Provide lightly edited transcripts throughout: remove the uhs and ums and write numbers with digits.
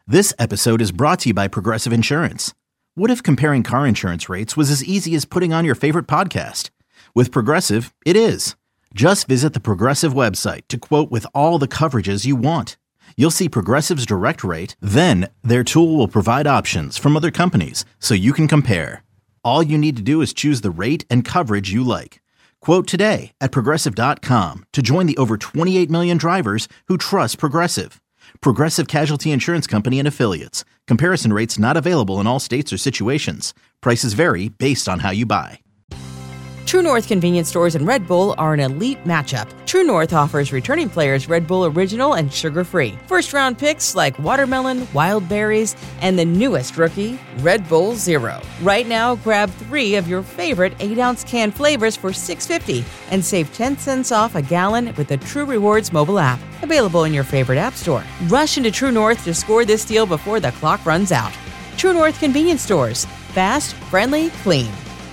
This episode is brought to you by Progressive Insurance. What if comparing car insurance rates was as easy as putting on your favorite podcast? With Progressive, it is. Just visit the Progressive website to quote with all the coverages you want. You'll see Progressive's direct rate, then their tool will provide options from other companies so you can compare. All you need to do is choose the rate and coverage you like. Quote today at Progressive.com to join the over 28 million drivers who trust Progressive. Progressive Casualty Insurance Company and Affiliates. Comparison rates not available in all states or situations. Prices vary based on how you buy. True North convenience stores and Red Bull are an elite matchup. True North offers returning players Red Bull Original and sugar-free. First-round picks like watermelon, wild berries, and the newest rookie, Red Bull Zero. Right now, grab 3 of your favorite 8-ounce can flavors for $6.50 and save 10 cents off a gallon with the True Rewards mobile app. Available in your favorite app store. Rush into True North to score this deal before the clock runs out. True North convenience stores. Fast, friendly, clean.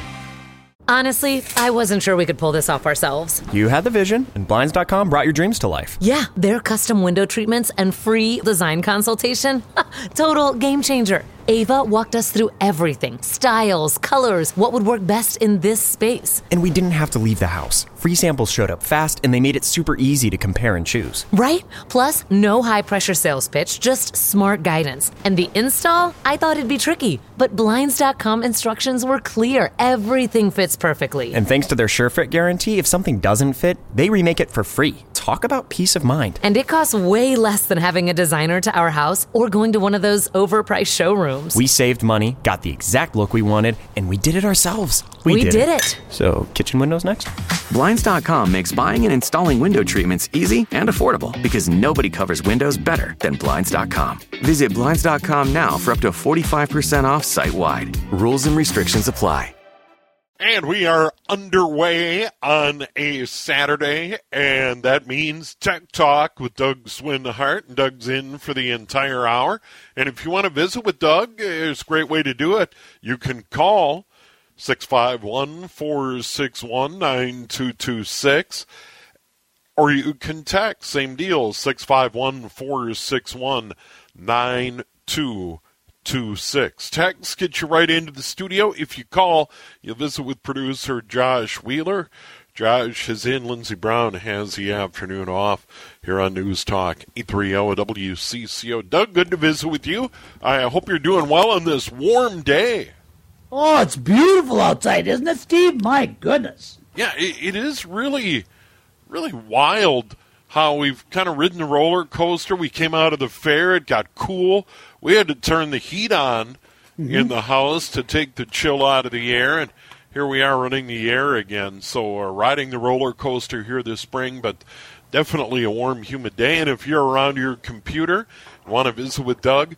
Honestly, I wasn't sure we could pull this off ourselves. You had the vision, and Blinds.com brought your dreams to life. Yeah, their custom window treatments and free design consultation. Total game changer. Ava walked us through everything. Styles, colors, what would work best in this space. And we didn't have to leave the house. Free samples showed up fast, and they made it super easy to compare and choose. Right? Plus, no high-pressure sales pitch, just smart guidance. And the install? I thought it'd be tricky, but Blinds.com instructions were clear. Everything fits perfectly. And thanks to their SureFit guarantee, if something doesn't fit, they remake it for free. Talk about peace of mind. And it costs way less than having a designer to our house or going to one of those overpriced showrooms. We saved money, got the exact look we wanted, and we did it ourselves. We did it. So, kitchen windows next? Blinds.com makes buying and installing window treatments easy and affordable because nobody covers windows better than Blinds.com. Visit Blinds.com now for up to 45% off site-wide. Rules and restrictions apply. And we are underway on a Saturday, and that means Tech Talk with Doug Swinhart. And Doug's in for the entire hour. And if you want to visit with Doug, there's a great way to do it. You can call 651-461-9226, or you can text, same deal, 651-461-9226. Text get you right into the studio. If you call, you'll visit with producer Josh Wheeler. Josh is in. Lindsey Brown has the afternoon off here on News Talk 830 WCCO. Doug, good to visit with you. I hope you're doing well on this warm day. Oh, it's beautiful outside, isn't it, Steve? My goodness. Yeah, it is really, really wild how we've kind of ridden the roller coaster. We came out of the fair. It got cool. We had to turn the heat on in the house to take the chill out of the air, and here we are running the air again. So riding the roller coaster here this spring, but definitely a warm, humid day. And if you're around your computer and want to visit with Doug,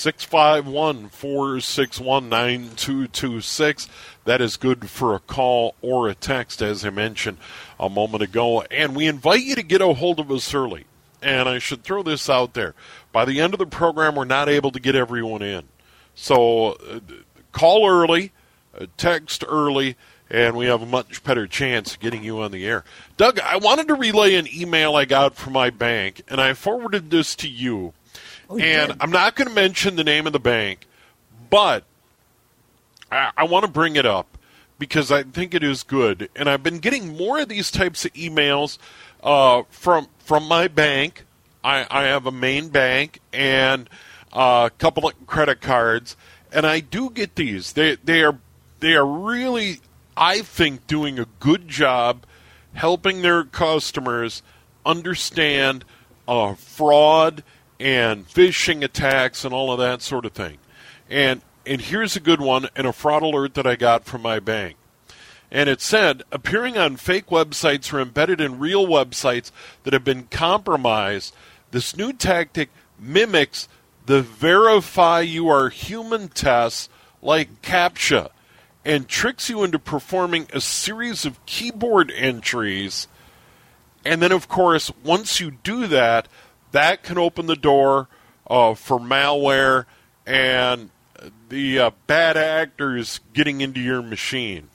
651-461-9226. That is good for a call or a text, as I mentioned a moment ago. And we invite you to get a hold of us early. And I should throw this out there. By the end of the program, we're not able to get everyone in. So call early, text early, and we have a much better chance of getting you on the air. Doug, I wanted to relay an email I got from my bank, and I forwarded this to you. And I'm not going to mention the name of the bank, but I want to bring it up because I think it is good. And I've been getting more of these types of emails from my bank. I have a main bank and a couple of credit cards, and I do get these. They are really, I think, doing a good job helping their customers understand fraud and phishing attacks and all of that sort of thing. And here's a good one, and a fraud alert that I got from my bank. And it said, appearing on fake websites or embedded in real websites that have been compromised, this new tactic mimics the verify you are human tests like CAPTCHA and tricks you into performing a series of keyboard entries. And then, of course, once you do that, that can open the door for malware and the bad actors getting into your machine.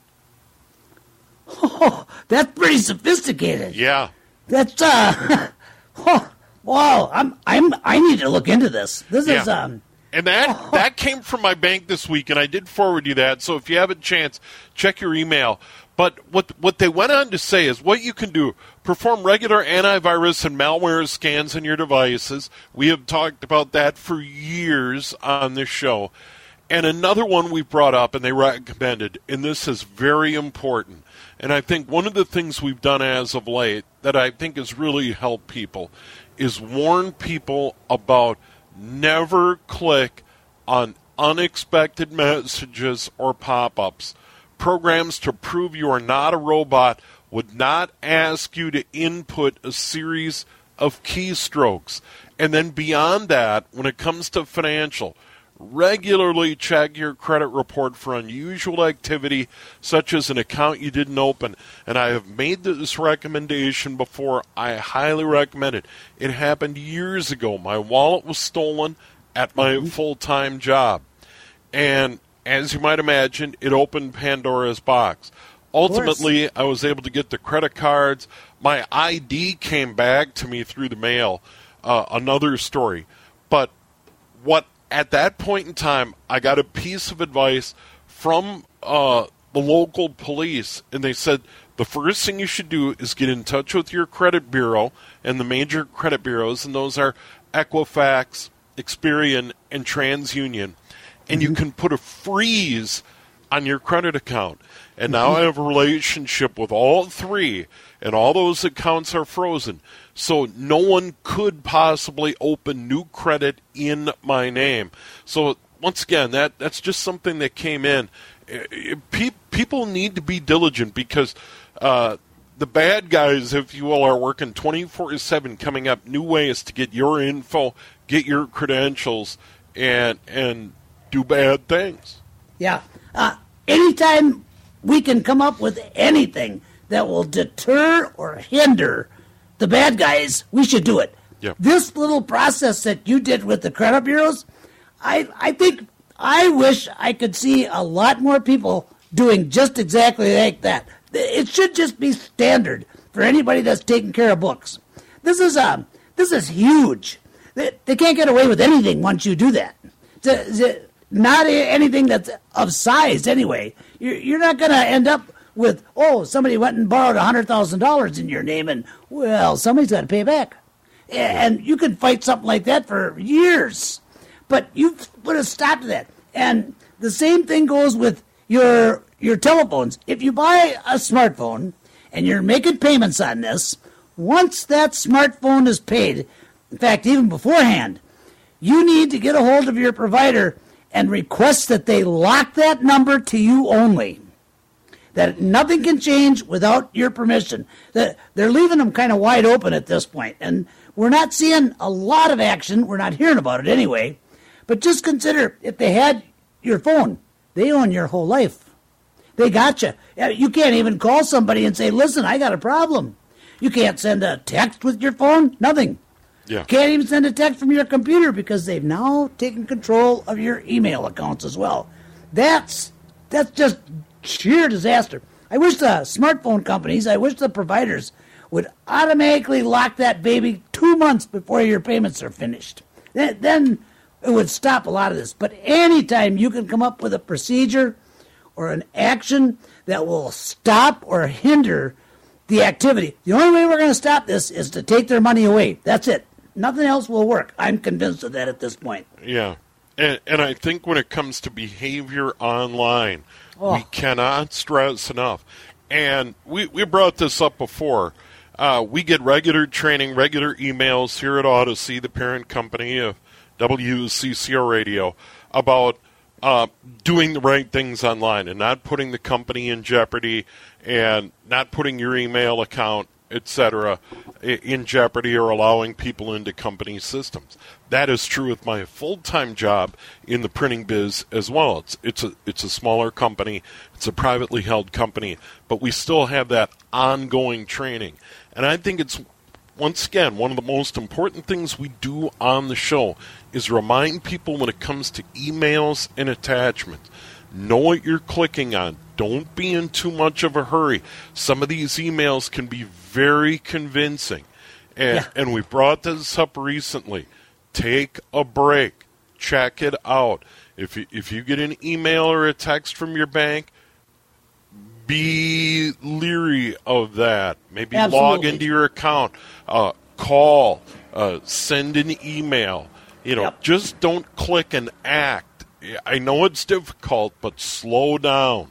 Oh, that's pretty sophisticated. Yeah. That's wow. I need to look into this. This is And that came from my bank this week, and I did forward you that. So if you have a chance, check your email. But what they went on to say is what you can do, perform regular antivirus and malware scans on your devices. We have talked about that for years on this show. And another one we brought up and they recommended, and this is very important, and I think one of the things we've done as of late that I think has really helped people is warn people about never click on unexpected messages or pop-ups. Programs to prove you are not a robot would not ask you to input a series of keystrokes. And then beyond that, when it comes to financial, regularly check your credit report for unusual activity, such as an account you didn't open. And I have made this recommendation before. I highly recommend it. It happened years ago. My wallet was stolen at my full-time job. And as you might imagine, it opened Pandora's box. Ultimately, I was able to get the credit cards. My ID came back to me through the mail. Another story. But what at that point in time, I got a piece of advice from the local police, and they said the first thing you should do is get in touch with your credit bureau and the major credit bureaus, and those are Equifax, Experian, and TransUnion, and you can put a freeze on your credit account. And now I have a relationship with all three, and all those accounts are frozen. So no one could possibly open new credit in my name. So once again, that's just something that came in. People need to be diligent because the bad guys, if you will, are working 24/7, coming up new ways to get your info, get your credentials, and do bad things. Yeah. Anytime we can come up with anything that will deter or hinder the bad guys, we should do it. Yep. This little process that you did with the credit bureaus, I wish I could see a lot more people doing just exactly like that. It should just be standard for anybody that's taking care of books. This is huge. They can't get away with anything once you do that. Not anything that's of size anyway. You're not going to end up with, somebody went and borrowed $100,000 in your name, and, well, somebody's got to pay back. And you can fight something like that for years. But you put a stop to that. And the same thing goes with your telephones. If you buy a smartphone and you're making payments on this, once that smartphone is paid, in fact, even beforehand, you need to get a hold of your provider and request that they lock that number to you only. That nothing can change without your permission. That they're leaving them kind of wide open at this point. And we're not seeing a lot of action. We're not hearing about it anyway. But just consider, if they had your phone, they own your whole life. They got you. You can't even call somebody and say, listen, I got a problem. You can't send a text with your phone. Nothing. Yeah. Can't even send a text from your computer because they've now taken control of your email accounts as well. That's just sheer disaster. I wish the smartphone companies, I wish the providers would automatically lock that baby 2 months before your payments are finished. Then it would stop a lot of this. But anytime you can come up with a procedure or an action that will stop or hinder the activity, the only way we're going to stop this is to take their money away. That's it. Nothing else will work. I'm convinced of that at this point. Yeah. And I think when it comes to behavior online, we cannot stress enough. And we brought this up before. We get regular training, regular emails here at Odyssey, the parent company of WCCO Radio, about doing the right things online and not putting the company in jeopardy and not putting your email account, etc., in jeopardy or allowing people into company systems. That is true with my full-time job in the printing biz as well. It's a smaller company. It's a privately held company, but we still have that ongoing training. And I think it's, once again, one of the most important things we do on the show is remind people when it comes to emails and attachments. Know what you're clicking on. Don't be in too much of a hurry. Some of these emails can be very convincing. And we brought this up recently. Take a break. check it out. If you get an email or a text from your bank, be leery of that. Maybe log into your account, call, send an email. Just don't click and act. I know it's difficult, but slow down.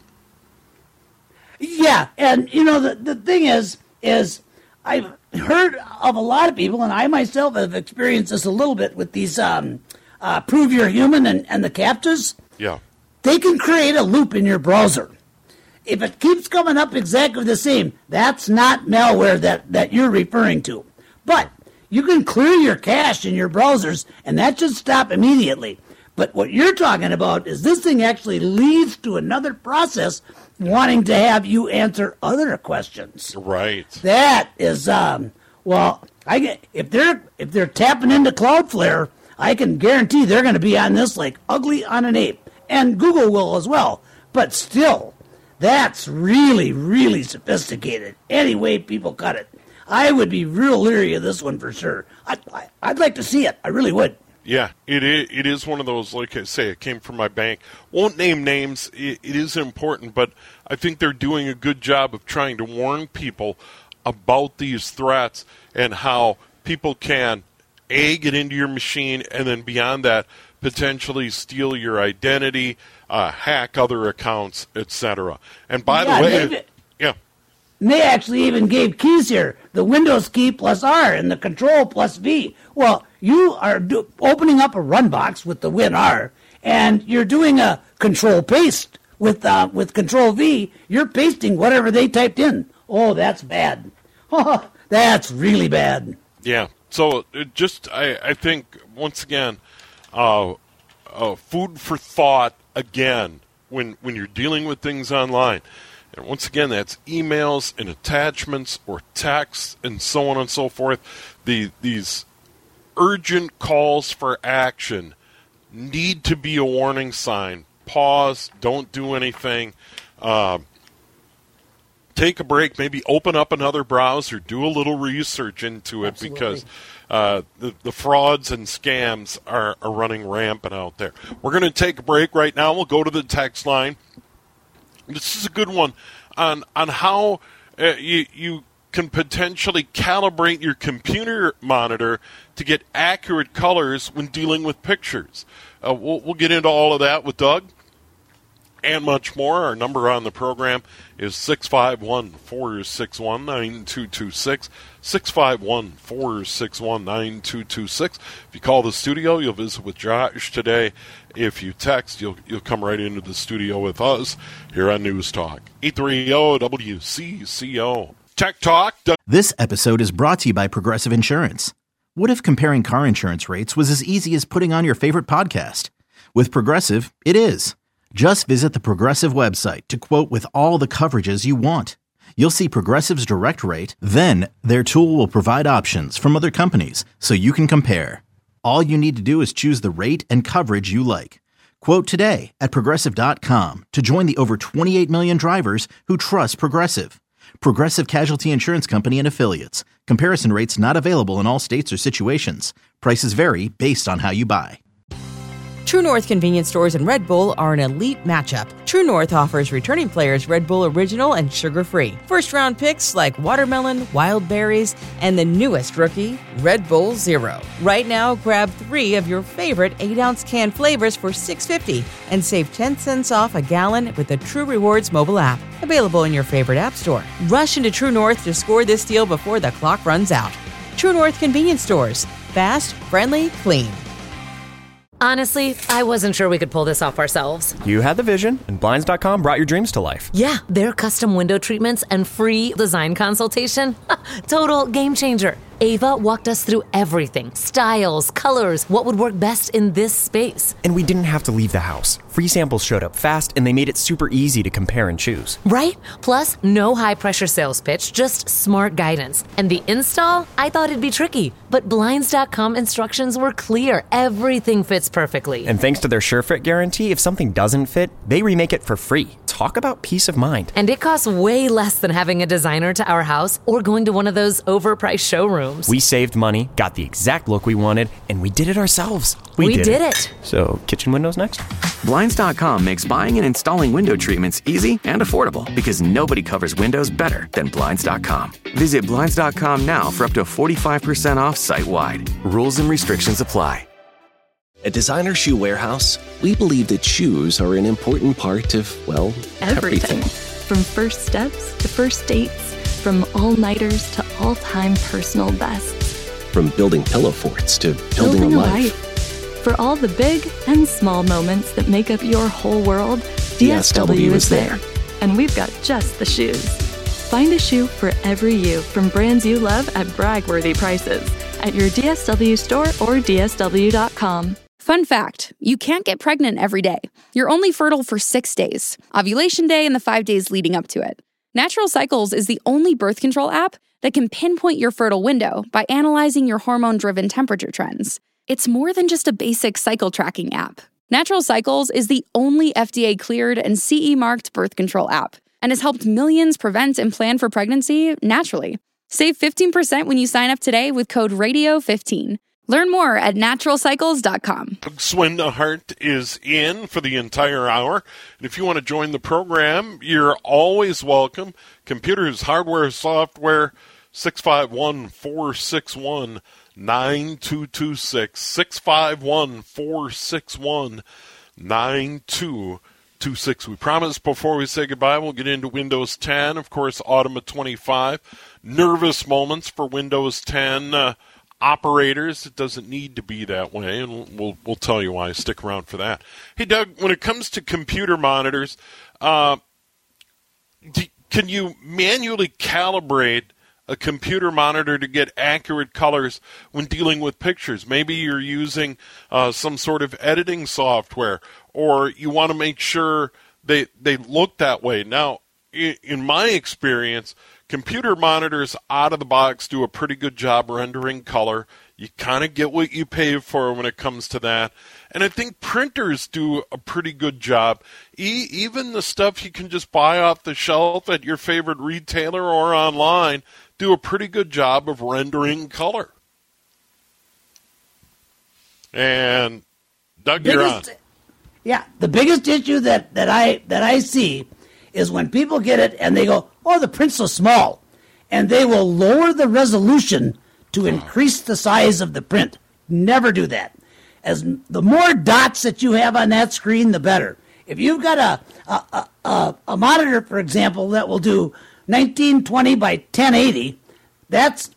Yeah, and the thing is I've heard of a lot of people, and I myself have experienced this a little bit with these Prove You're Human and the CAPTCHAs. Yeah. They can create a loop in your browser. If it keeps coming up exactly the same, that's not malware that you're referring to. But you can clear your cache in your browsers, and that should stop immediately. But what you're talking about is this thing actually leads to another process wanting to have you answer other questions. Right. That is, if they're tapping into Cloudflare, I can guarantee they're going to be on this like ugly on an ape. And Google will as well. But still, that's really, really sophisticated. Any way people cut it. I would be real leery of this one for sure. I'd like to see it. I really would. Yeah, it is one of those, like I say, it came from my bank. Won't name names. It is important, but I think they're doing a good job of trying to warn people about these threats and how people can, get into your machine, and then beyond that, potentially steal your identity, hack other accounts, etc. And by the way, they actually even gave keys here, the Windows key plus R and the Control plus V. Well, you are opening up a run box with the WinR, and you're doing a Control paste with Control V. You're pasting whatever they typed in. Oh, that's bad. Oh, that's really bad. Yeah. So I think once again, food for thought again when you're dealing with things online. And once again, that's emails and attachments or texts and so on and so forth. These urgent calls for action need to be a warning sign. Pause, don't do anything. Take a break, maybe open up another browser, do a little research into it. Absolutely. Because the frauds and scams are running rampant out there. We're going to take a break right now. We'll go to the text line. This is a good one on how you can potentially calibrate your computer monitor to get accurate colors when dealing with pictures. We'll get into all of that with Doug and much more. Our number on the program is 651-461-9226, 651-461-9226. If you call the studio, you'll visit with Josh today. If you text, you'll come right into the studio with us here on News Talk 830-WCCO. Tech Talk. This episode is brought to you by Progressive Insurance. What if comparing car insurance rates was as easy as putting on your favorite podcast? With Progressive, it is. Just visit the Progressive website to quote with all the coverages you want. You'll see Progressive's direct rate, then their tool will provide options from other companies so you can compare. All you need to do is choose the rate and coverage you like. Quote today at Progressive.com to join the over 28 million drivers who trust Progressive. Progressive Casualty Insurance Company and Affiliates. Comparison rates not available in all states or situations. Prices vary based on how you buy. True North convenience stores and Red Bull are an elite matchup. True North offers returning players Red Bull Original and sugar-free. First-round picks like watermelon, wild berries, and the newest rookie, Red Bull Zero. Right now, grab 3 of your favorite 8-ounce can flavors for $6.50 and save 10 cents off a gallon with the True Rewards mobile app. Available in your favorite app store. Rush into True North to score this deal before the clock runs out. True North convenience stores. Fast, friendly, clean. Honestly, I wasn't sure we could pull this off ourselves. You had the vision, and Blinds.com brought your dreams to life. Yeah, their custom window treatments and free design consultation. Total game changer. Ava walked us through everything. Styles, colors, what would work best in this space. And we didn't have to leave the house. Free samples showed up fast, and they made it super easy to compare and choose. Right? Plus, no high-pressure sales pitch, just smart guidance. And the install? I thought it'd be tricky. But Blinds.com instructions were clear. Everything fits perfectly. And thanks to their SureFit guarantee, if something doesn't fit, they remake it for free. Talk about peace of mind. And it costs way less than having a designer to our house or going to one of those overpriced showrooms. We saved money, got the exact look we wanted, and we did it ourselves. We did it. So, kitchen windows next? Blinds.com makes buying and installing window treatments easy and affordable because nobody covers windows better than Blinds.com. Visit Blinds.com now for up to 45% off site-wide. Rules and restrictions apply. At Designer Shoe Warehouse, we believe that shoes are an important part of, well, everything. From first steps to first dates, from all-nighters to all-time personal bests. From building pillow forts to building a life. For all the big and small moments that make up your whole world, DSW is there. And we've got just the shoes. Find a shoe for every you from brands you love at brag-worthy prices at your DSW store or DSW.com. Fun fact, you can't get pregnant every day. You're only fertile for 6 days, ovulation day and the 5 days leading up to it. Natural Cycles is the only birth control app that can pinpoint your fertile window by analyzing your hormone-driven temperature trends. It's more than just a basic cycle tracking app. Natural Cycles is the only FDA-cleared and CE-marked birth control app and has helped millions prevent and plan for pregnancy naturally. Save 15% when you sign up today with code RADIO15. Learn more at naturalcycles.com. Swindehart is in for the entire hour. And if you want to join the program, you're always welcome. Computers, hardware, software, 651-461-9226. 651-461-9226. We promise before we say goodbye, we'll get into Windows 10. Of course, Automa 25. Nervous moments for Windows 10 operators. It doesn't need to be that way, and we'll tell you why. Stick around for that. Hey, Doug, when it comes to computer monitors, can you manually calibrate a computer monitor to get accurate colors when dealing with pictures? Maybe you're using some sort of editing software, or you want to make sure they look that way. Now, in my experience, computer monitors out of the box do a pretty good job rendering color. You kind of get what you pay for when it comes to that. And I think printers do a pretty good job. Even the stuff you can just buy off the shelf at your favorite retailer or online do a pretty good job of rendering color. And Doug, you're on. Yeah, the biggest issue that I see is when people get it and they go, oh, the print's so small. And they will lower the resolution to increase the size of the print. Never do that. As the more dots that you have on that screen, the better. If you've got a monitor, for example, that will do 1920 by 1080, that's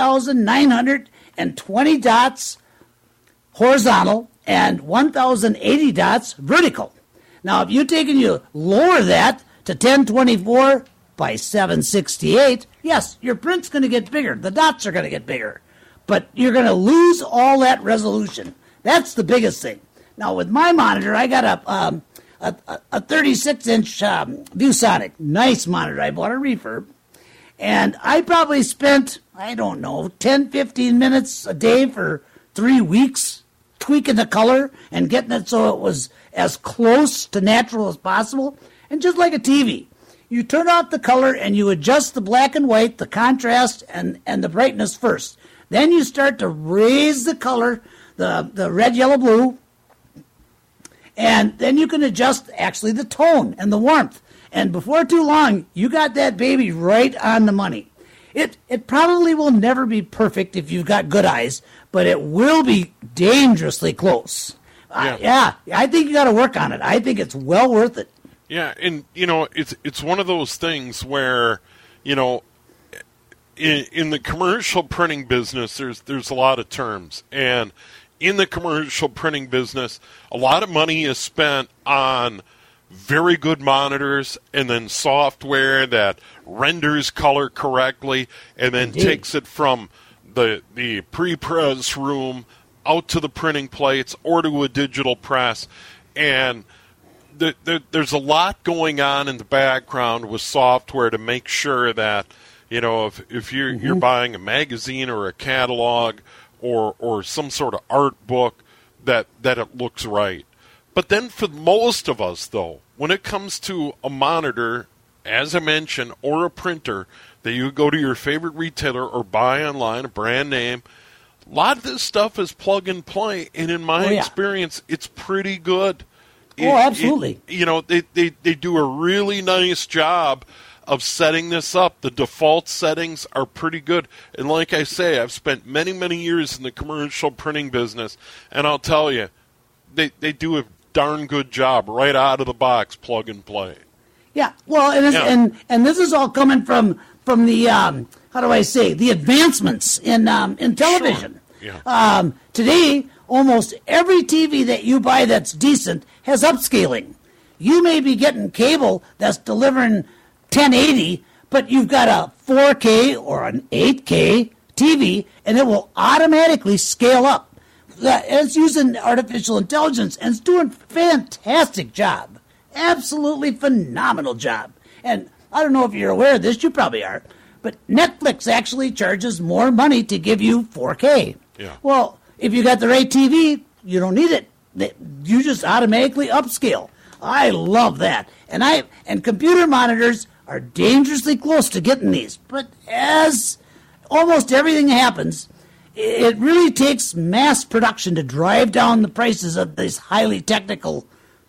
1,920 dots horizontal and 1,080 dots vertical. Now, if you take and you lower that to 1024 by 768, yes, your print's going to get bigger. The dots are going to get bigger. But you're going to lose all that resolution. That's the biggest thing. Now, with my monitor, I got a 36-inch ViewSonic. Nice monitor. I bought a refurb. And I probably spent, 10, 15 minutes a day for 3 weeks tweaking the color and getting it so it was as close to natural as possible. And just like a TV, you turn off the color and you adjust the black and white, the contrast, and the brightness first. Then you start to raise the color, the red, yellow, blue, and then you can adjust actually the tone and the warmth. And before too long, you got that baby right on the money. It probably will never be perfect if you've got good eyes, but it will be dangerously close. I think you got to work on it. I think it's well worth it. Yeah, and it's one of those things where, in the commercial printing business, there's a lot of terms, and in the commercial printing business, a lot of money is spent on very good monitors and then software that renders color correctly and then takes it from the pre-press room out to the printing plates or to a digital press. And there's a lot going on in the background with software to make sure that, if you're buying a magazine or a catalog or some sort of art book, that it looks right. But then for most of us, though, when it comes to a monitor, as I mentioned, or a printer that you go to your favorite retailer or buy online, a brand name, a lot of this stuff is plug and play, and in my experience, it's pretty good. Absolutely. They do a really nice job of setting this up. The default settings are pretty good. And like I say, I've spent many, many years in the commercial printing business, and I'll tell you, they do a darn good job right out of the box, plug and play. Yeah, well, and this is all coming from the how do I say, the advancements in television. Sure. Yeah. Today, almost every TV that you buy that's decent has upscaling. You may be getting cable that's delivering 1080, but you've got a 4K or an 8K TV, and it will automatically scale up. It's using artificial intelligence, and it's doing a fantastic job. Absolutely phenomenal job. And I don't know if you're aware of this, you probably are, but Netflix actually charges more money to give you 4K. Yeah. Well, if you got the right TV, you don't need it. You just automatically upscale. I love that. And computer monitors are dangerously close to getting these. But as almost everything happens, it really takes mass production to drive down the prices of these highly technical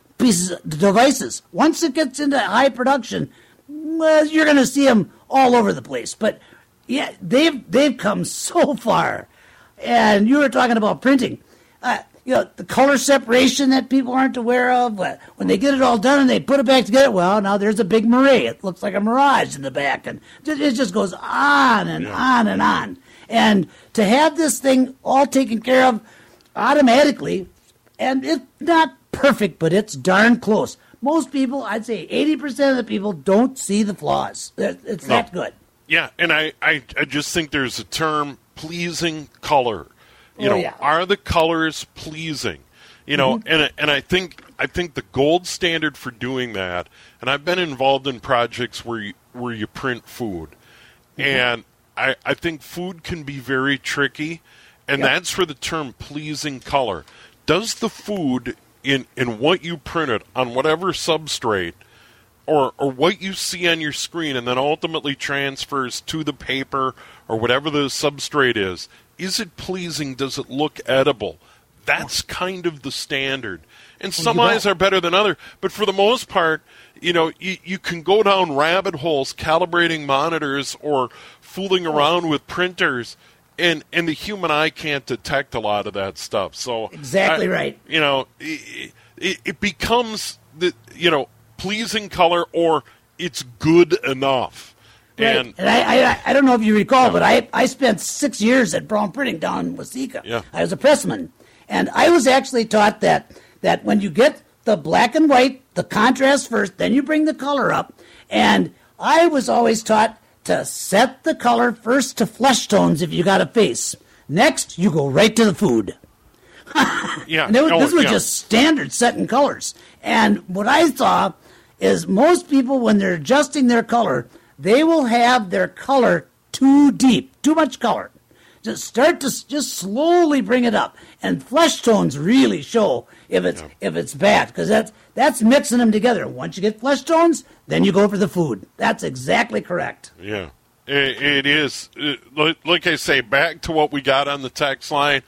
devices. Once it gets into high production, well, you're going to see them all over the place. But yeah, they've come so far. And you were talking about printing. The color separation that people aren't aware of. When they get it all done and they put it back together, well, now there's a big moray. It looks like a mirage in the back. And it just goes on and on and on. And to have this thing all taken care of automatically, and it's not perfect, but it's darn close. Most people, I'd say 80% of the people, don't see the flaws. It's that good. Yeah, and I just think there's a term, pleasing color. Are the colors pleasing? And I think the gold standard for doing that, and I've been involved in projects where you print food, and I think food can be very tricky, and that's where the term pleasing color. Does the food in what you printed on whatever substrate or what you see on your screen and then ultimately transfers to the paper or whatever the substrate is it pleasing? Does it look edible? That's kind of the standard. And some eyes are better than others, but for the most part, you can go down rabbit holes calibrating monitors or fooling around with printers, and the human eye can't detect a lot of that stuff. So exactly right. It becomes pleasing color, or it's good enough. Right. And I don't know if you recall, but I spent 6 years at Brown Printing down in Waseca. Yeah. I was a pressman. And I was actually taught that when you get the black and white, the contrast first, then you bring the color up. And I was always taught to set the color first to flesh tones if you got a face. Next, you go right to the food. And this was just standard setting colors. And what I saw is most people, when they're adjusting their color, they will have their color too deep, too much color. Just start to just slowly bring it up, and flesh tones really show if it's bad, because that's mixing them together. Once you get flesh tones, then you go for the food. That's exactly correct. Yeah, it is. Like I say, back to what we got on the text line.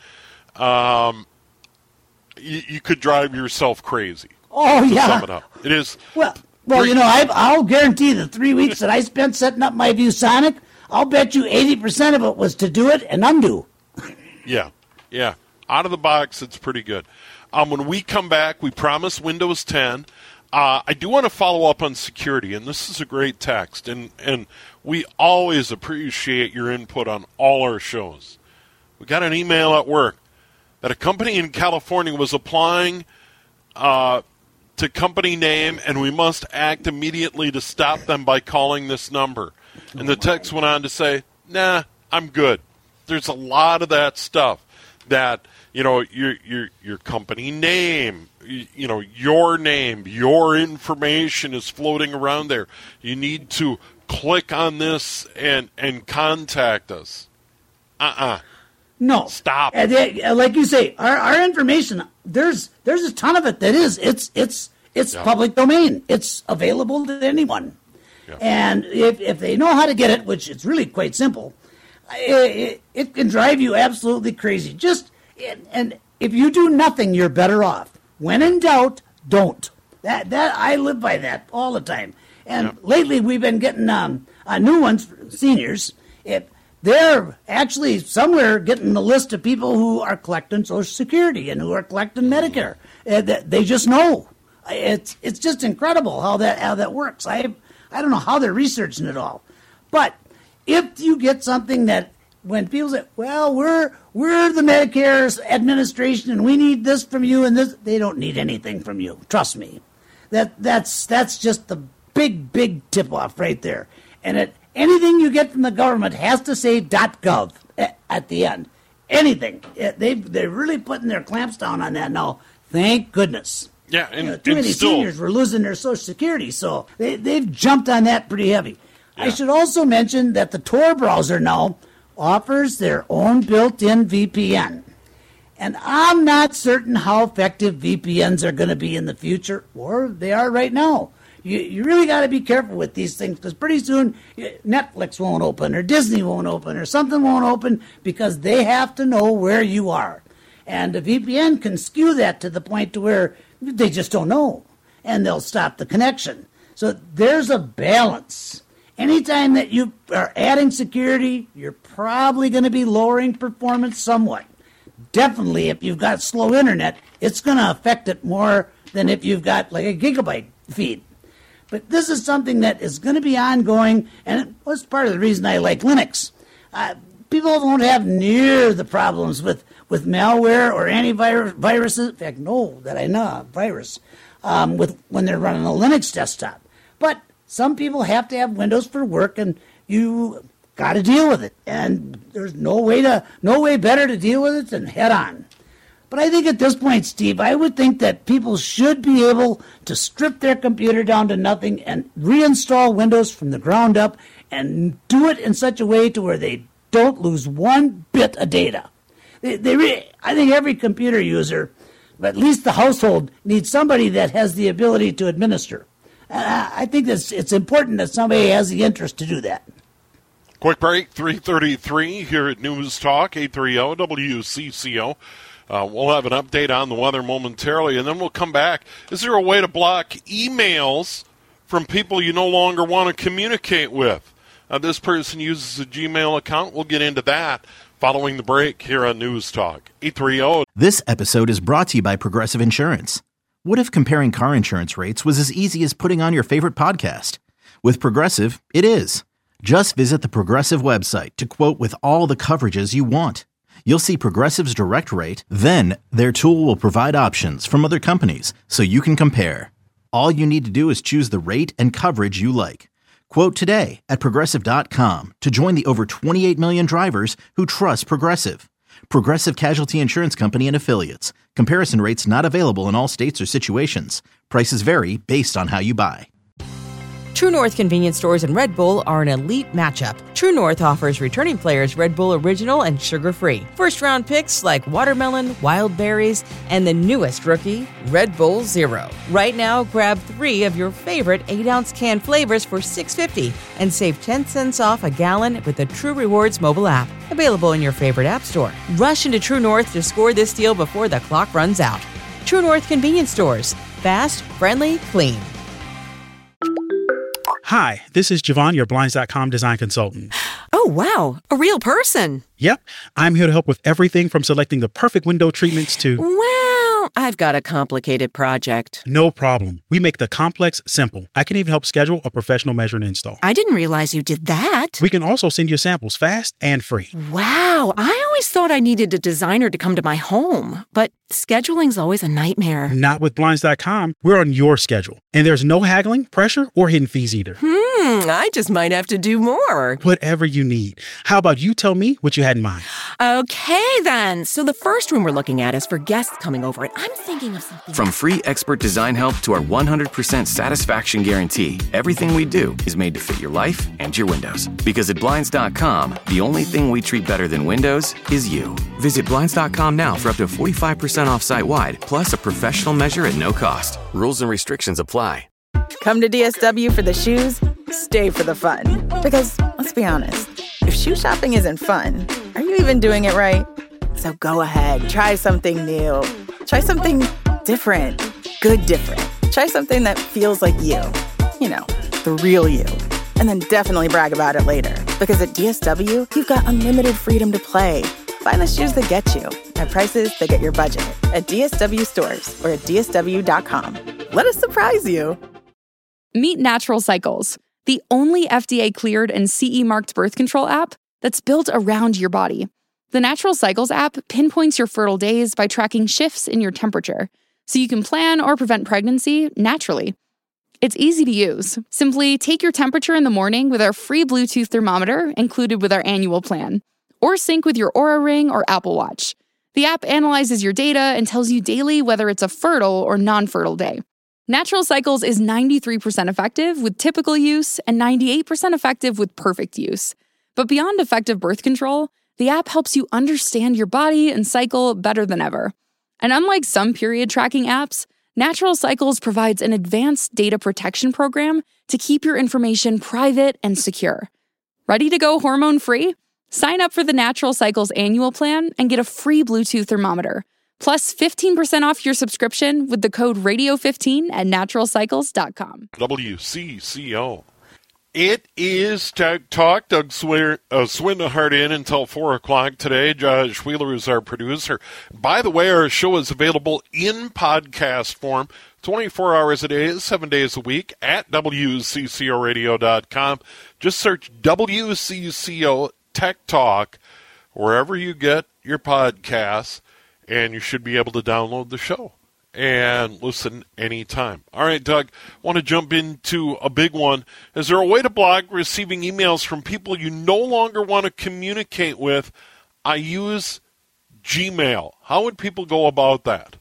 You could drive yourself crazy. Oh yeah, sum it up. It is well. I'll guarantee the 3 weeks that I spent setting up my ViewSonic, I'll bet you 80% of it was to do it and undo. Yeah. Out of the box, it's pretty good. When we come back, we promise Windows 10. I do want to follow up on security, and this is a great text, and we always appreciate your input on all our shows. We got an email at work that a company in California was applying to company name, and we must act immediately to stop them by calling this number. And the text went on to say, nah, I'm good. There's a lot of that stuff that, your company name, your name, your information is floating around there. You need to click on this and contact us. No. Stop. Like you say, our information, there's a ton of it that is. It's public domain. It's available to anyone. Yeah. And if they know how to get it, which it's really quite simple, it can drive you absolutely crazy. And if you do nothing, you're better off. When in doubt, don't. That I live by that all the time. And lately we've been getting new ones for seniors. They're actually somewhere getting the list of people who are collecting Social Security and who are collecting Medicare. They just know. It's just incredible how that works. I don't know how they're researching it all. But if you get something that when people say, well, we're the Medicare's administration and we need this from you and this, they don't need anything from you. Trust me. That's just the big tip-off right there. And anything you get from the government has to say .gov at the end. Anything. They're really putting their clamps down on that now. Thank goodness. Yeah, and too many seniors were losing their Social Security, so they've jumped on that pretty heavy. Yeah. I should also mention that the Tor browser now offers their own built-in VPN. And I'm not certain how effective VPNs are going to be in the future, or they are right now. You really got to be careful with these things, because pretty soon Netflix won't open, or Disney won't open, or something won't open, because they have to know where you are. And a VPN can skew that to the point to where they just don't know, and they'll stop the connection. So there's a balance. Anytime that you are adding security, you're probably going to be lowering performance somewhat. Definitely, if you've got slow internet, it's going to affect it more than if you've got like a gigabyte feed. But this is something that is going to be ongoing, and it was part of the reason I like Linux. People don't have near the problems with malware or antiviruses. In fact, no, that I know of, virus, when they're running a Linux desktop. But some people have to have Windows for work, and you got to deal with it. And there's no way better to deal with it than head on. But I think at this point, Steve, I would think that people should be able to strip their computer down to nothing and reinstall Windows from the ground up and do it in such a way to where they don't lose one bit of data. I think every computer user, at least the household, needs somebody that has the ability to administer. I think it's important that somebody has the interest to do that. Quick break, 3:33 here at News Talk, 830 WCCO. We'll have an update on the weather momentarily, and then we'll come back. Is there a way to block emails from people you no longer want to communicate with? This person uses a Gmail account. We'll get into that following the break here on News Talk, 830. This episode is brought to you by Progressive Insurance. What if comparing car insurance rates was as easy as putting on your favorite podcast? With Progressive, it is. Just visit the Progressive website to quote with all the coverages you want. You'll see Progressive's direct rate, then their tool will provide options from other companies so you can compare. All you need to do is choose the rate and coverage you like. Quote today at Progressive.com to join the over 28 million drivers who trust Progressive. Progressive Casualty Insurance Company and Affiliates. Comparison rates not available in all states or situations. Prices vary based on how you buy. True North convenience stores and Red Bull are an elite matchup. True North offers returning players Red Bull Original and sugar-free. First-round picks like watermelon, wild berries, and the newest rookie, Red Bull Zero. Right now, grab 3 of your favorite 8-ounce can flavors for $6.50 and save 10 cents off a gallon with the True Rewards mobile app. Available in your favorite app store. Rush into True North to score this deal before the clock runs out. True North convenience stores. Fast, friendly, clean. Hi, this is Javon, your Blinds.com design consultant. Oh, wow. A real person. Yep. I'm here to help with everything from selecting the perfect window treatments to... Well, I've got a complicated project. No problem. We make the complex simple. I can even help schedule a professional measure and install. I didn't realize you did that. We can also send you samples fast and free. Wow. I always thought I needed a designer to come to my home, but scheduling's always a nightmare. Not with Blinds.com. We're on your schedule. And there's no haggling, pressure, or hidden fees either. I just might have to do more. Whatever you need. How about you tell me what you had in mind? Okay, then. So the first room we're looking at is for guests coming over, and I'm thinking of something. From free expert design help to our 100% satisfaction guarantee, everything we do is made to fit your life and your windows. Because at Blinds.com, the only thing we treat better than windows is you. Visit Blinds.com now for up to 45% off site-wide, plus a professional measure at no cost. Rules and restrictions apply. Come to DSW for the shoes, stay for the fun. Because, let's be honest, if shoe shopping isn't fun, are you even doing it right? So go ahead, try something new. Try something different. Good different. Try something that feels like you. You know, the real you. And then definitely brag about it later. Because at DSW, you've got unlimited freedom to play. Find the shoes that get you at prices that get your budget at DSW stores or at DSW.com. Let us surprise you. Meet Natural Cycles, the only FDA-cleared and CE-marked birth control app that's built around your body. The Natural Cycles app pinpoints your fertile days by tracking shifts in your temperature, so you can plan or prevent pregnancy naturally. It's easy to use. Simply take your temperature in the morning with our free Bluetooth thermometer included with our annual plan, or sync with your Oura Ring or Apple Watch. The app analyzes your data and tells you daily whether it's a fertile or non-fertile day. Natural Cycles is 93% effective with typical use and 98% effective with perfect use. But beyond effective birth control, the app helps you understand your body and cycle better than ever. And unlike some period tracking apps, Natural Cycles provides an advanced data protection program to keep your information private and secure. Ready to go hormone-free? Sign up for the Natural Cycles annual plan and get a free Bluetooth thermometer. Plus 15% off your subscription with the code radio15 at naturalcycles.com. WCCO. It is Tech Talk. Doug Swindehart in until 4 o'clock today. Josh Wheeler is our producer. By the way, our show is available in podcast form 24 hours a day, 7 days a week at WCCOradio.com. Just search WCCO Tech Talk wherever you get your podcasts, and you should be able to download the show and listen anytime. All right, Doug, I want to jump into a big one. Is there a way to block receiving emails from people you no longer want to communicate with? I use Gmail. How would people go about that?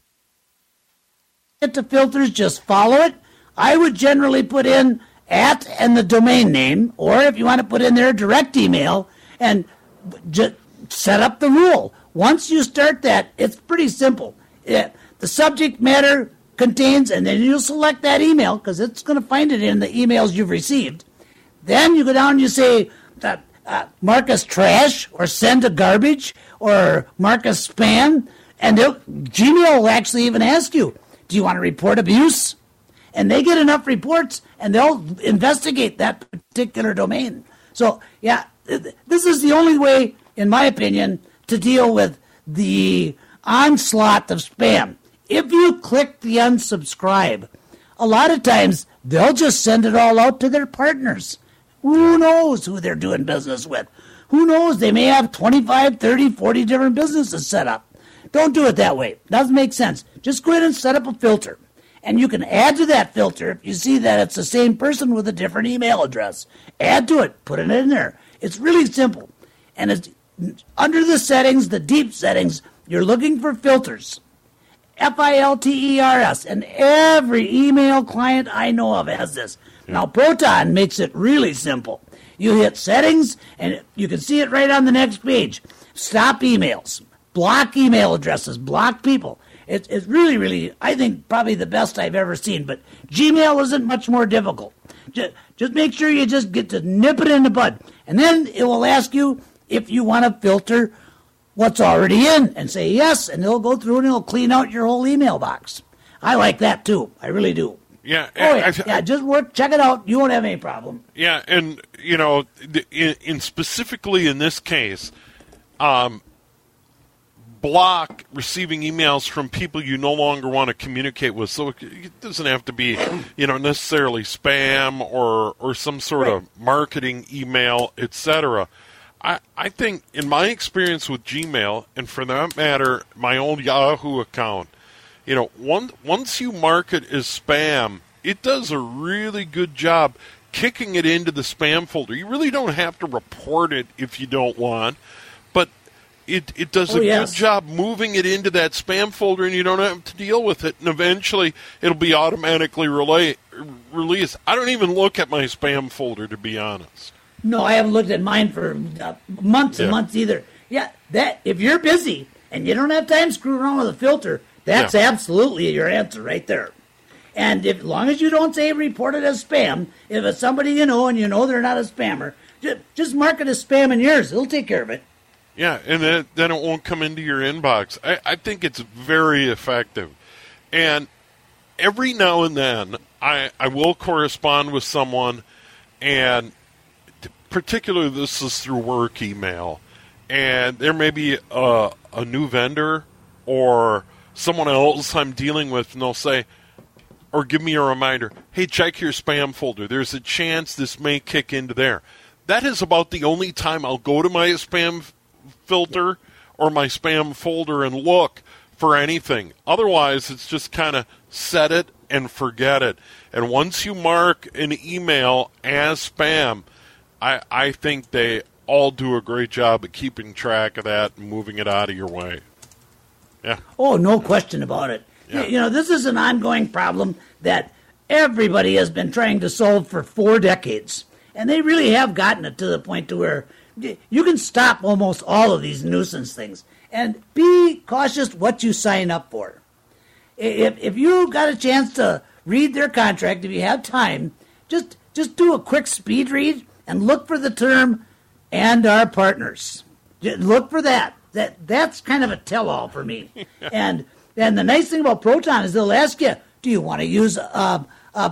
Get the filters, just follow it. I would generally put in @ and the domain name, or if you want to put in their direct email, and just set up the rule. Once you start that, it's pretty simple. The subject matter contains, and then you'll select that email because it's going to find it in the emails you've received. Then you go down and you say, mark as trash, or send to garbage, or mark as spam, and Gmail will actually even ask you, do you want to report abuse? And they get enough reports, and they'll investigate that particular domain. So, yeah, this is the only way, in my opinion, to deal with the onslaught of spam. If you click the unsubscribe, a lot of times they'll just send it all out to their partners. Who knows who they're doing business with? Who knows? They may have 25, 30, 40 different businesses set up. Don't do it that way. Doesn't make sense. Just go ahead and set up a filter. And you can add to that filter if you see that it's the same person with a different email address. Add to it. Put it in there. It's really simple. And it's under the settings, the deep settings, you're looking for filters. FILTERS. And every email client I know of has this. Now, Proton makes it really simple. You hit settings, and you can see it right on the next page. Stop emails. Block email addresses. Block people. It's really, really, I think, probably the best I've ever seen. But Gmail isn't much more difficult. Just make sure you just get to nip it in the bud. And then it will ask you if you want to filter what's already in, and say yes, and it'll go through and it'll clean out your whole email box. I like that too. I really do. Yeah. Just work. Check it out. You won't have any problem. Yeah, and, you know, in specifically in this case, block receiving emails from people you no longer want to communicate with. So it doesn't have to be, necessarily spam or some sort of marketing email, etc. I think, in my experience with Gmail, and for that matter, my old Yahoo account, once you mark it as spam, it does a really good job kicking it into the spam folder. You really don't have to report it if you don't want, but it does a good job moving it into that spam folder, and you don't have to deal with it, and eventually it'll be automatically released. I don't even look at my spam folder, to be honest. No, I haven't looked at mine for months and months either. Yeah, that if you're busy and you don't have time screwing around with a filter, that's absolutely your answer right there. And as long as you don't say report it as spam, if it's somebody you know and you know they're not a spammer, just mark it as spam in yours. It'll take care of it. Yeah, and then it won't come into your inbox. I think it's very effective. And every now and then, I will correspond with someone, and particularly this is through work email, and there may be a new vendor or someone else I'm dealing with, and they'll say, or give me a reminder, hey, check your spam folder. There's a chance this may kick into there. That is about the only time I'll go to my spam filter or my spam folder and look for anything. Otherwise, it's just kind of set it and forget it. And once you mark an email as spam, I think they all do a great job at keeping track of that and moving it out of your way. Yeah. Oh, no question about it. Yeah. You know, this is an ongoing problem that everybody has been trying to solve for 4 decades. And they really have gotten it to the point to where you can stop almost all of these nuisance things. And be cautious what you sign up for. If you got a chance to read their contract, if you have time, just do a quick speed read and look for the term "and our partners." Look for that. That's kind of a tell-all for me. And the nice thing about Proton is they'll ask you, do you want to use an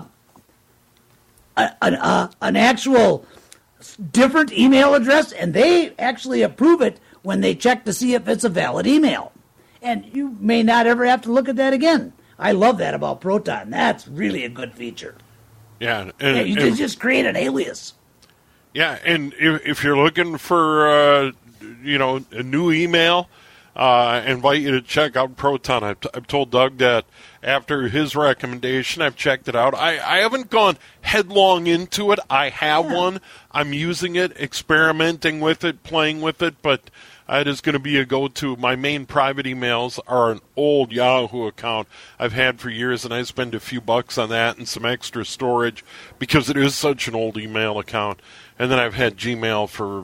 actual different email address? And they actually approve it when they check to see if it's a valid email. And you may not ever have to look at that again. I love that about Proton. That's really a good feature. Yeah. You can just create an alias. Yeah, and if you're looking for, a new email, I invite you to check out Proton. I've told Doug that after his recommendation, I've checked it out. I haven't gone headlong into it. I have one. I'm using it, experimenting with it, playing with it, but it is going to be a go-to. My main private emails are an old Yahoo account I've had for years, and I spend a few bucks on that and some extra storage because it is such an old email account. And then I've had Gmail for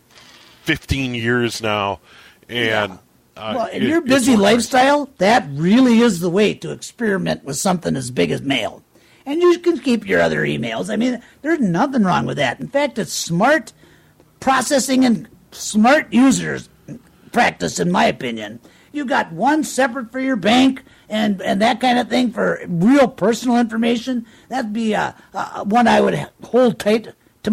15 years now, and well, in your busy lifestyle, that really is the way to experiment with something as big as mail. And you can keep your other emails. I mean, there's nothing wrong with that. In fact, it's smart processing and smart users practice, in my opinion. You got one separate for your bank and that kind of thing for real personal information. That'd be one I would hold tight to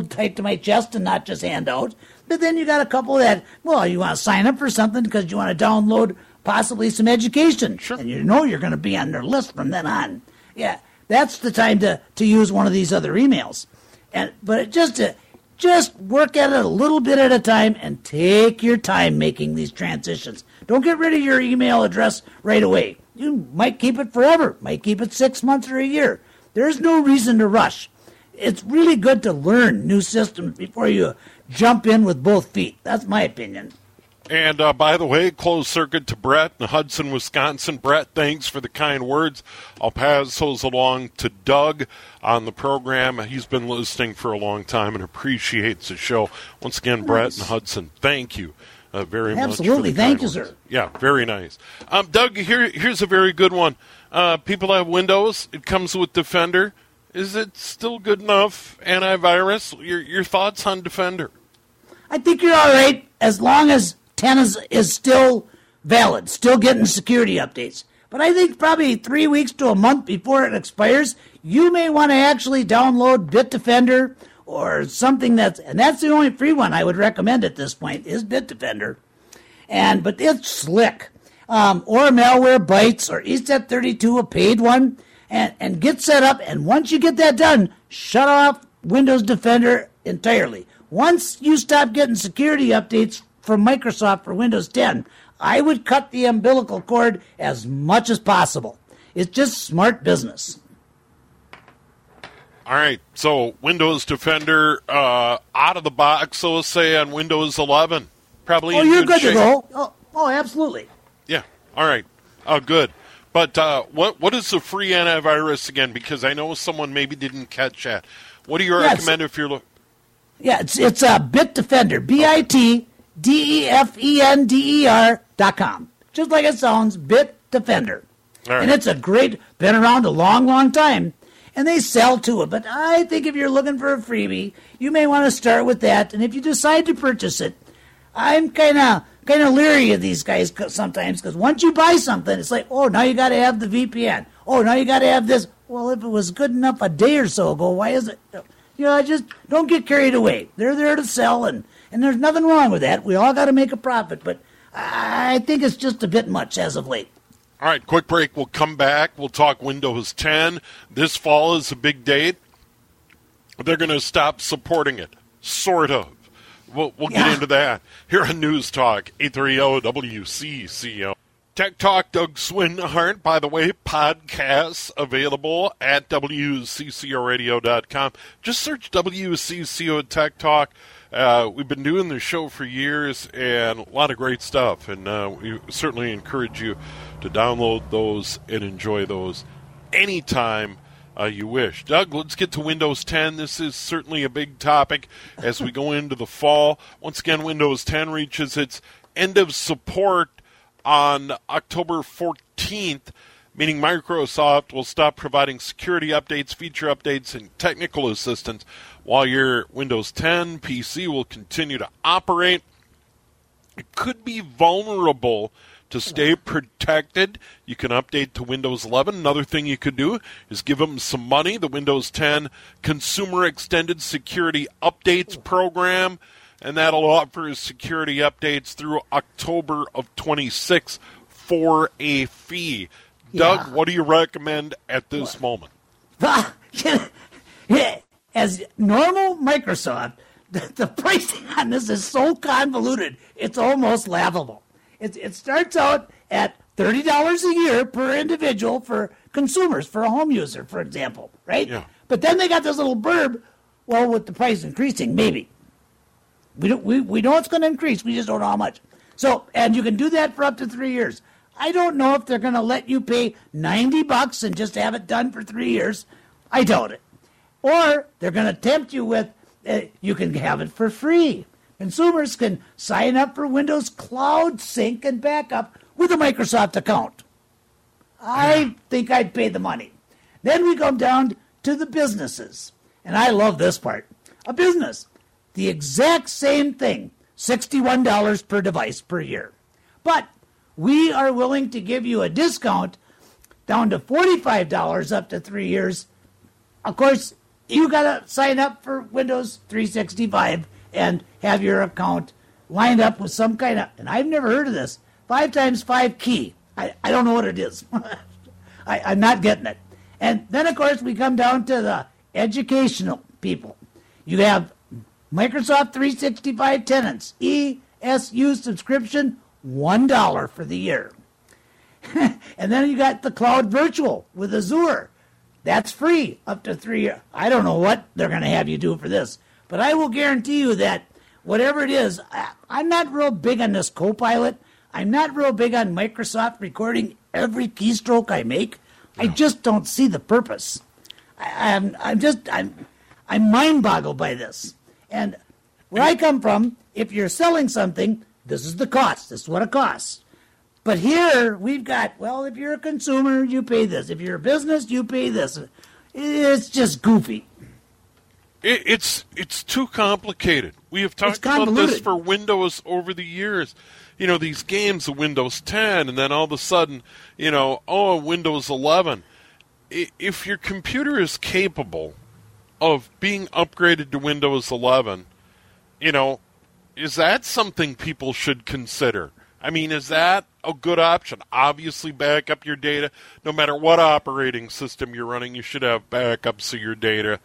my chest and not just hand out. But then you got a couple that, well, you want to sign up for something because you want to download possibly some education. Sure. And you know you're going to be on their list from then on. Yeah, that's the time to use one of these other emails. But just work at it a little bit at a time and take your time making these transitions. Don't get rid of your email address right away. You might keep it forever, might keep it 6 months or a year. There's no reason to rush. It's really good to learn new systems before you jump in with both feet. That's my opinion. And by the way, closed circuit to Brett in Hudson, Wisconsin. Brett, thanks for the kind words. I'll pass those along to Doug on the program. He's been listening for a long time and appreciates the show. Once again, Brett in Hudson, thank you very much. Absolutely. Thank you, sir. Yeah, very nice. Doug, here's a very good one. People have Windows. It comes with Defender. Is it still good enough antivirus? Your thoughts on Defender? I think you're all right as long as 10 is still valid, still getting security updates. But I think probably 3 weeks to a month before it expires, you may want to actually download Bitdefender or something that's the only free one I would recommend at this point is Bitdefender. But it's slick. Or Malwarebytes or ESET32, a paid one. And get set up, and once you get that done, shut off Windows Defender entirely. Once you stop getting security updates from Microsoft for Windows 10, I would cut the umbilical cord as much as possible. It's just smart business. All right, so Windows Defender out of the box, so let's say on Windows 11. Probably in you're good shape. to go. Oh, absolutely. Yeah, all right. Oh, good. But what is the free antivirus again? Because I know someone maybe didn't catch that. What do you recommend if you're looking? Yeah, it's Bitdefender, BITDEFENDER.com. Just like it sounds, Bitdefender. Right. And it's been around a long, long time. And they sell to it. But I think if you're looking for a freebie, you may want to start with that. And if you decide to purchase it, I'm kind of leery of these guys sometimes, because once you buy something, it's like, oh, now you got to have the VPN. Oh, now you got to have this. Well, if it was good enough a day or so ago, why is it? Just don't get carried away. They're there to sell, and there's nothing wrong with that. We all got to make a profit, but I think it's just a bit much as of late. All right, quick break. We'll come back. We'll talk Windows 10. This fall is a big date. They're going to stop supporting it, sort of. We'll get into that here on News Talk 830 WCCO. Tech Talk, Doug Swinhart. By the way, podcasts available at WCCOradio.com. Just search WCCO Tech Talk. We've been doing the show for years, and a lot of great stuff. And we certainly encourage you to download those and enjoy those anytime you wish. Doug, let's get to Windows 10. This is certainly a big topic as we go into the fall. Once again, Windows 10 reaches its end of support on October 14th, meaning Microsoft will stop providing security updates, feature updates, and technical assistance while your Windows 10 PC will continue to operate. It could be vulnerable. To stay protected, you can update to Windows 11. Another thing you could do is give them some money. The Windows 10 Consumer Extended Security Updates Program, and that'll offer security updates through October of 26 for a fee. Doug, what do you recommend at this moment? As normal Microsoft, the pricing on this is so convoluted, it's almost laughable. It starts out at $30 a year per individual for consumers, for a home user, for example, right? Yeah. But then they got this little blurb, well, with the price increasing, maybe. We know it's going to increase, we just don't know how much. So, and you can do that for up to 3 years. I don't know if they're going to let you pay $90 and just have it done for 3 years. I doubt it. Or they're going to tempt you with, you can have it for free. Consumers can sign up for Windows Cloud Sync and Backup with a Microsoft account. I think I'd pay the money. Then we come down to the businesses. And I love this part. A business, the exact same thing, $61 per device per year. But we are willing to give you a discount down to $45 up to 3 years. Of course, you got to sign up for Windows 365 and have your account lined up with some kind of, and I've never heard of this, 5x5 key. I don't know what it is. I'm not getting it. And then, of course, we come down to the educational people. You have Microsoft 365 tenants, ESU subscription, $1 for the year. And then you got the cloud virtual with Azure. That's free up to 3 years. I don't know what they're going to have you do for this. But I will guarantee you that whatever it is, I'm not real big on this Copilot. I'm not real big on Microsoft recording every keystroke I make. No. I just don't see the purpose. I'm mind-boggled by this. And where I come from, if you're selling something, this is the cost. This is what it costs. But here we've got, well, if you're a consumer, you pay this. If you're a business, you pay this. It's just goofy. It's too complicated. We have talked about this for Windows over the years. You know, these games of Windows 10, and then all of a sudden, Windows 11. If your computer is capable of being upgraded to Windows 11, is that something people should consider? I mean, is that a good option? Obviously, back up your data. No matter what operating system you're running, you should have backups of your data.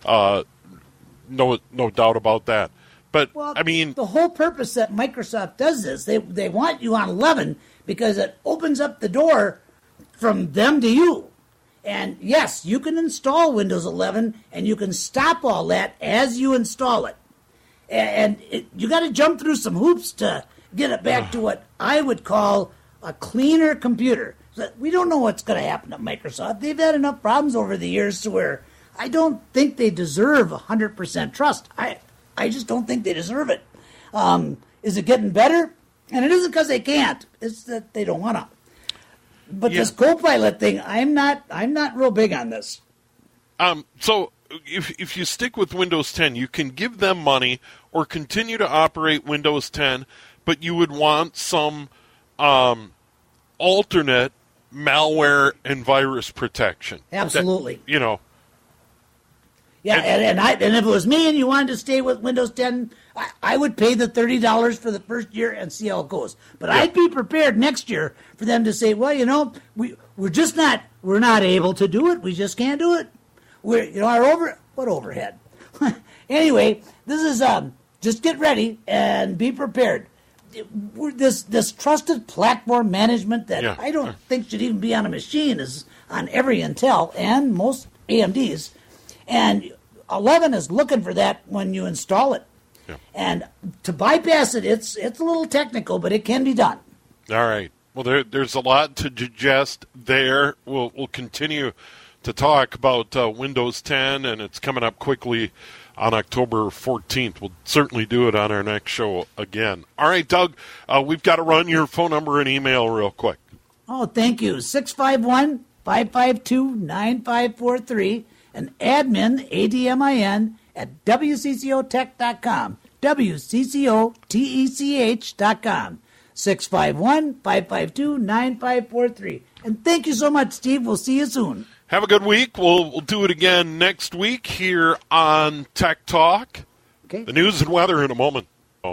No doubt about that. But, the whole purpose that Microsoft does this, they want you on 11 because it opens up the door from them to you. And yes, you can install Windows 11 and you can stop all that as you install it. And you got to jump through some hoops to get it back to what I would call a cleaner computer. So we don't know what's going to happen at Microsoft. They've had enough problems over the years to where I don't think they deserve 100% trust. I just don't think they deserve it. Is it getting better? And it isn't because they can't. It's that they don't want to. But this Copilot thing, I'm not real big on this. So if you stick with Windows 10, you can give them money or continue to operate Windows 10, but you would want some alternate malware and virus protection. Absolutely. That, Yeah, and if it was me and you wanted to stay with Windows 10, I would pay the $30 for the first year and see how it goes. But I'd be prepared next year for them to say, well, we're not able to do it. We just can't do it. What overhead? Anyway, this is just get ready and be prepared. This trusted platform management that I don't think should even be on a machine is on every Intel and most AMDs. And 11 is looking for that when you install it. Yeah. And to bypass it, it's a little technical, but it can be done. All right. Well, there's a lot to digest there. We'll continue to talk about Windows 10, and it's coming up quickly on October 14th. We'll certainly do it on our next show again. All right, Doug, we've got to run your phone number and email real quick. Oh, thank you. 651-552-9543. And admin, ADMIN, at WCCOtech.com. WCCOTECH.com. 651-552-9543. And thank you so much, Steve. We'll see you soon. Have a good week. We'll do it again next week here on Tech Talk. Okay. The news and weather in a moment.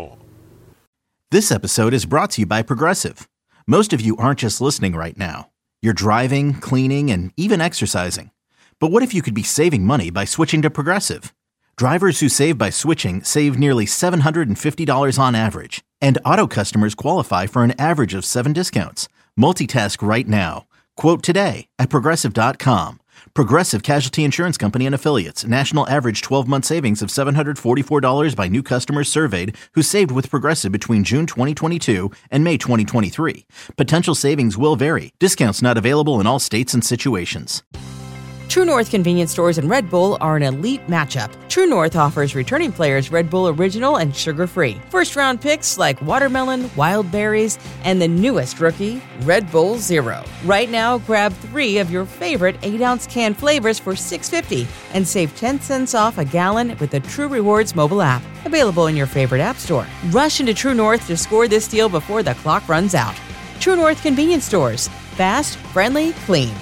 This episode is brought to you by Progressive. Most of you aren't just listening right now. You're driving, cleaning, and even exercising. But what if you could be saving money by switching to Progressive? Drivers who save by switching save nearly $750 on average. And auto customers qualify for an average of 7 discounts. Multitask right now. Quote today at Progressive.com. Progressive Casualty Insurance Company and Affiliates. National average 12-month savings of $744 by new customers surveyed who saved with Progressive between June 2022 and May 2023. Potential savings will vary. Discounts not available in all states and situations. True North convenience stores and Red Bull are an elite matchup. True North offers returning players Red Bull Original and sugar-free. First-round picks like watermelon, wild berries, and the newest rookie, Red Bull Zero. Right now, grab 3 of your favorite 8-ounce can flavors for $6.50 and save 10 cents off a gallon with the True Rewards mobile app. Available in your favorite app store. Rush into True North to score this deal before the clock runs out. True North convenience stores. Fast, friendly, clean.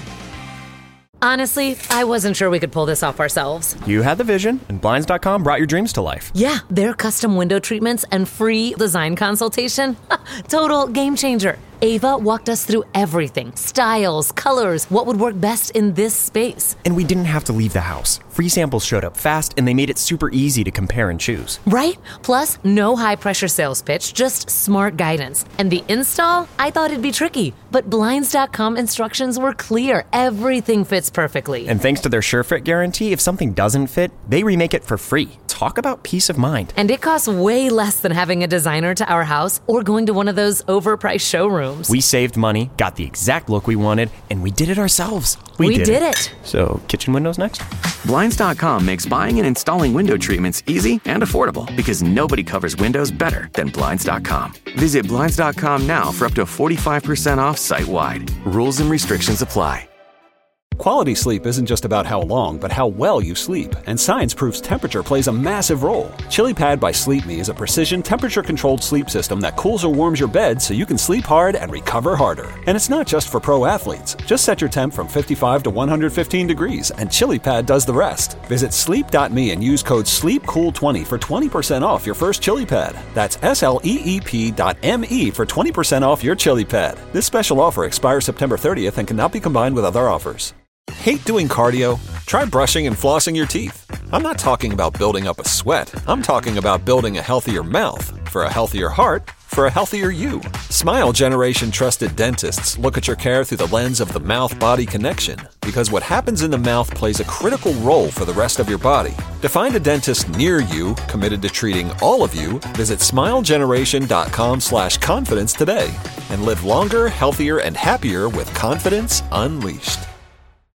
Honestly, I wasn't sure we could pull this off ourselves. You had the vision, and Blinds.com brought your dreams to life. Yeah, their custom window treatments and free design consultation. Total game changer. Ava walked us through everything. Styles, colors, what would work best in this space. And we didn't have to leave the house. Free samples showed up fast, and they made it super easy to compare and choose. Right? Plus, no high-pressure sales pitch, just smart guidance. And the install? I thought it'd be tricky. But Blinds.com instructions were clear. Everything fits perfectly. And thanks to their SureFit guarantee, if something doesn't fit, they remake it for free. Talk about peace of mind. And it costs way less than having a designer to our house or going to one of those overpriced showrooms. We saved money, got the exact look we wanted, and we did it ourselves. We did it. So, kitchen windows next? Blinds.com makes buying and installing window treatments easy and affordable because nobody covers windows better than Blinds.com. Visit Blinds.com now for up to 45% off site-wide. Rules and restrictions apply. Quality sleep isn't just about how long, but how well you sleep. And science proves temperature plays a massive role. ChiliPad by SleepMe is a precision temperature-controlled sleep system that cools or warms your bed so you can sleep hard and recover harder. And it's not just for pro athletes. Just set your temp from 55 to 115 degrees, and ChiliPad does the rest. Visit sleep.me and use code SLEEPCOOL20 for 20% off your first ChiliPad. That's SLEEP.me for 20% off your ChiliPad. This special offer expires September 30th and cannot be combined with other offers. Hate doing cardio? Try brushing and flossing your teeth. I'm not talking about building up a sweat. I'm talking about building a healthier mouth. For a healthier heart, for a healthier you. Smile Generation trusted dentists look at your care through the lens of the mouth-body connection, because what happens in the mouth plays a critical role for the rest of your body. To find a dentist near you committed to treating all of you, visit smilegeneration.com/confidence today and live longer, healthier, and happier with confidence unleashed.